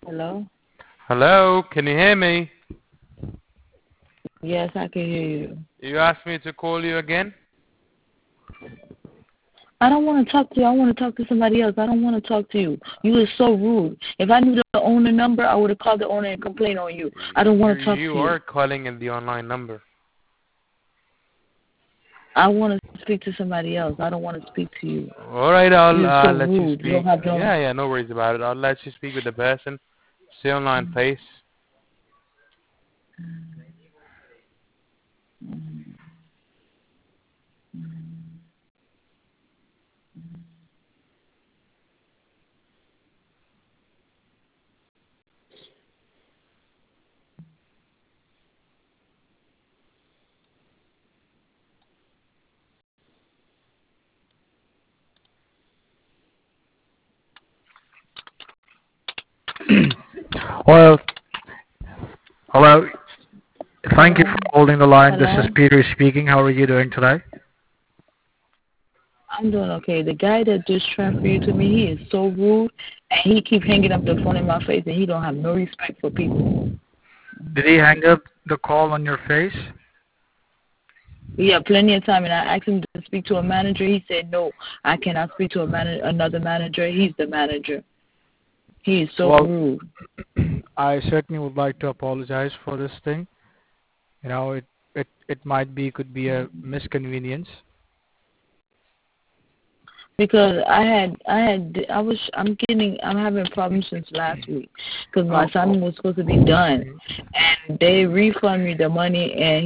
Hello? Hello, can you hear me? Yes, I can hear you. You asked me to call you again? I don't want to talk to you. I want to talk to somebody else. I don't want to talk to you. You are so rude. If I knew the owner number, I would have called the owner and complained on you. I don't You want to talk you to you. are calling in the online number. I want to speak to somebody else. I don't want to speak to you. All right, You're I'll so let you rude. You don't speak. have no. Yeah, no worries about it. I'll let you speak with the person. Stay online, please. Well, hello. Thank you Hello? for holding the line. This is Hello? Peter speaking. How are you doing today? I'm doing okay. The guy that just transferred you to me, he is so rude, and he keep hanging up the phone in my face, and he don't have no respect for people. Did he hang up the call on your face? He had plenty of time, and I asked him to speak to a manager. He said, no, I cannot speak to another manager. He's the manager. He is so Well, rude. I certainly would like to apologize for this thing. You know, it might be could be a misconvenience. Because I'm having problems since last week because my Oh, assignment was supposed to be done, and they refund me the money, and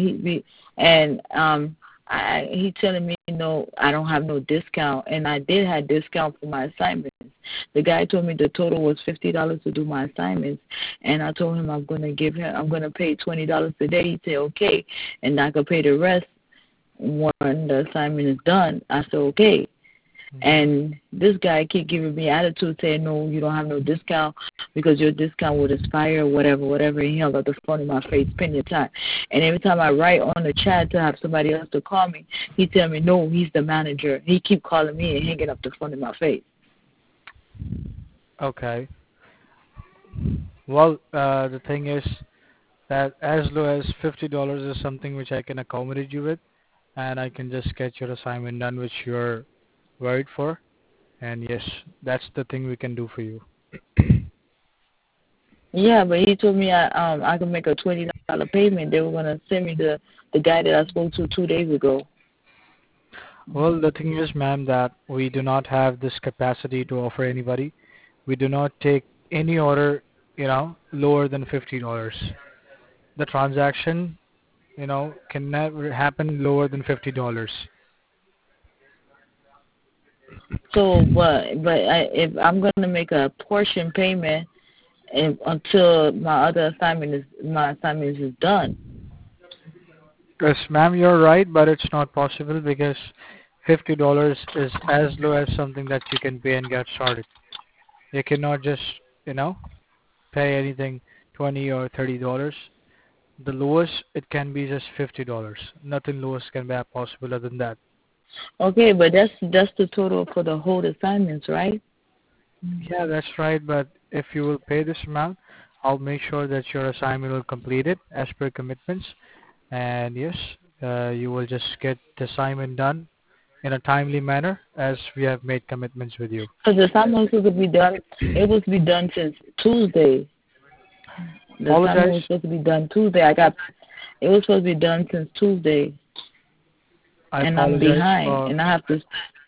he telling me no, I don't have no discount, and I did have discount for my assignments. The guy told me the total was $50 to do my assignments, and I told him I'm gonna pay $20 a day. He said okay, and I could pay the rest when the assignment is done. I said okay. And this guy keep giving me attitude saying, no, you don't have no discount because your discount would expire or whatever. And he held up the phone in my face plenty of time. And every time I write on the chat to have somebody else to call me, he tell me, no, he's the manager. He keep calling me and hanging up the phone in my face. okay. Well, the thing is that as low as $50 is something which I can accommodate you with, and I can just get your assignment done, which you're worried for. And yes, that's the thing we can do for you. Yeah, but he told me I could make a $20 payment. They were gonna send me the guy that I spoke to 2 days ago. Well, the thing is, ma'am, that we do not have this capacity to offer anybody. We do not take any order, lower than $50. The transaction, can never happen lower than $50. So, if I'm gonna make a portion payment until my assignment is done. Yes, ma'am, you're right, but it's not possible because $50 is as low as something that you can pay and get started. You cannot just, you know, pay anything 20 or $30. The lowest it can be just $50. Nothing lowest can be possible other than that. Okay, but that's the total for the whole assignments, right? Yeah, that's right. But if you will pay this amount, I'll make sure that your assignment will complete it as per commitments. And yes, you will just get the assignment done in a timely manner as we have made commitments with you. Because the assignment was supposed to be done. It was to be done since Tuesday. The assignment Apologize. was supposed to be done Tuesday. It was supposed to be done since Tuesday, I and I'm apologize behind, for. and I have to.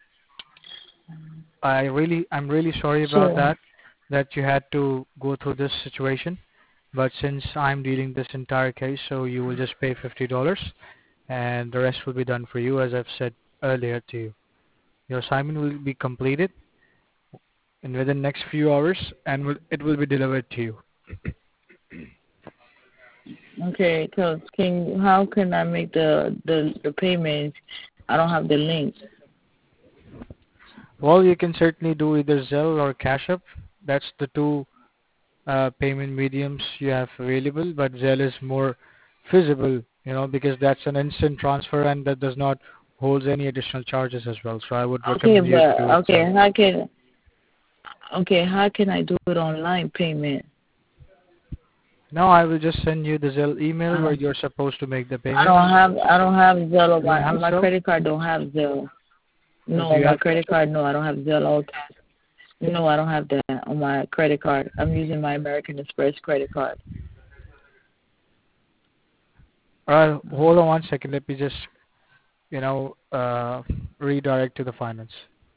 I'm really sorry about So that you had to go through this situation. But since I'm dealing this entire case, so you will just pay $50, and the rest will be done for you, as I've said earlier to you. Your assignment will be completed in within next few hours, and it will be delivered to you. okay, cause how can I make the payment? I don't have the link. Well, you can certainly do either Zelle or Cash App. That's the two payment mediums you have available, but Zelle is more feasible, because that's an instant transfer and that does not hold any additional charges as well. So I would Okay, recommend you to but do it Zelle. how can I do it online payment? No, I will just send you the Zelle email where Uh, you're supposed to make the I payments. don't have Zelle. You don't My have my Zelle? credit card don't have Zelle. Do No, you my have credit cash? card. No, I don't have Zelle. Okay. No, I don't have that on my credit card. I'm using my American Express credit card. Hold on 1 second. Let me just, redirect to the finance.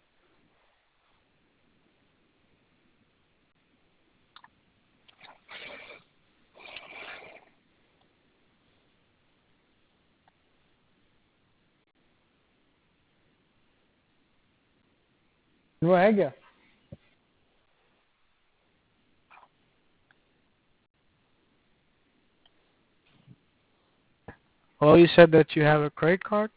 वो है क्या? Well, you said that you have a credit card.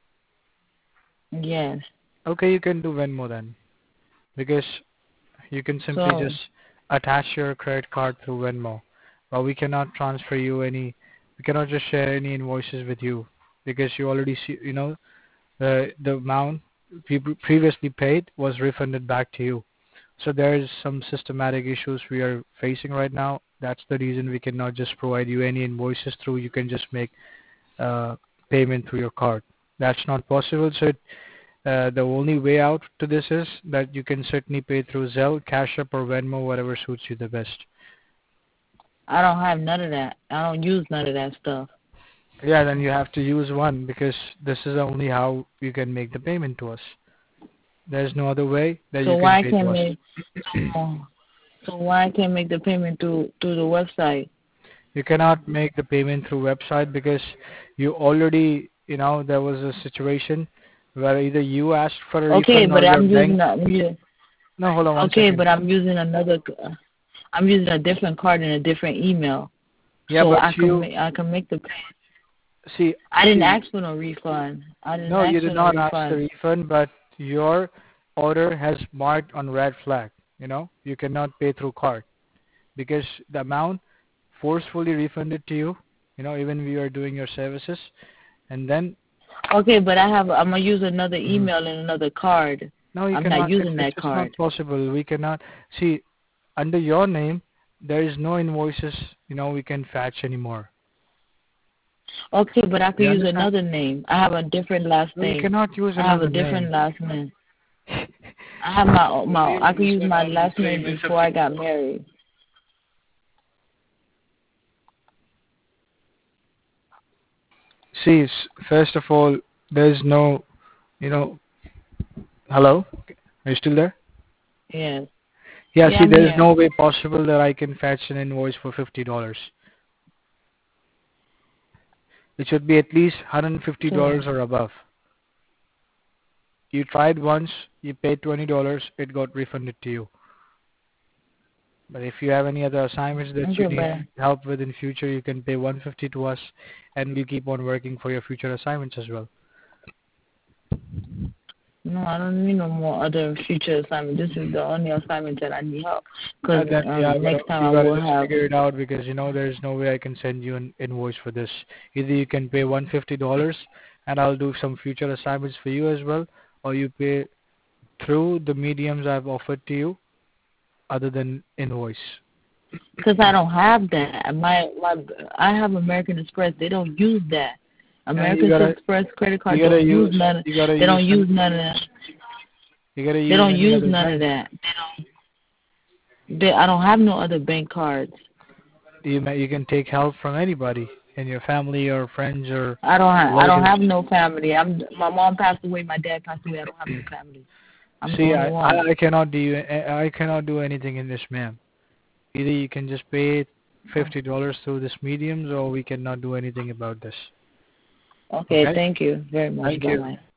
Yes. Okay, you can do Venmo then, because you can simply So just attach your credit card through Venmo. But we cannot transfer you any. We cannot just share any invoices with you because you already see. The amount previously paid was refunded back to you. So there is some systematic issues we are facing right now. That's the reason we cannot just provide you any invoices through. You can just make payment through your card. That's not possible. So the only way out to this is that you can certainly pay through Zelle, Cash App, or Venmo, whatever suits you the best. I don't have none of that. I don't use none of that stuff. Yeah, then you have to use one because this is only how you can make the payment to us. There's no other way that So you can why pay can't to us. make so why I can't make the payment through the website? You cannot make the payment through website because you already, there was a situation where either you asked for a Okay, refund or but your bank. No, hold on one okay, second. but I'm using I'm using a different card and a different email, Yeah, so but I can make the payment. see, I didn't see, ask for no refund. I didn't no, you ask did for no not ask the refund. refund, but your order has marked on red flag. You cannot pay through card because the amount forcefully refunded to you, even we are doing your services, and then Okay, but I'm gonna use another Mhm. email and another card. No, you I'm not cannot. using It's that just not card. possible. We cannot see under your name. There is no invoices. We can fetch anymore. Okay, but I could You use understand? another name. I have a different last No, you name. cannot use I have a another different name. last name. I have I could use my last name before I got married. See, first of all, there's no. You know. Hello. Are you still there? Yes. Yeah. Yeah, See, I'm there is here. no way possible that I can fetch an invoice for $50. It should be at least So $150 or above. You tried once. You paid $20. It got refunded to you. But if you have any other assignments that you okay, need but help with in future, you can pay 150 to us, and we'll keep on working for your future assignments as well. no, I don't need no more other future assignment. This is the only assignment that I need help. Because And then next time you I gotta will just have. figure it out because there's no way I can send you an invoice for this. Either you can pay $150 and I'll do some future assignments for you as well, or you pay through the mediums I've offered to you, other than invoice. Because I don't have that. I have American Express. They don't use that. And American Express credit you card gotta don't use use none. you gotta They use don't some use none of that. you gotta They use don't any use other none of bank. that. I don't have no other bank cards. You can take help from anybody in your family or friends or I don't relatives. have no family. My mom passed away. My dad passed away. I don't have no family. I'm the See, only one. I cannot do anything in this, ma'am. Either you can just pay $50 through this mediums, or we cannot do anything about this. Okay, Okay? thank you very much. Thank Bye you. bye.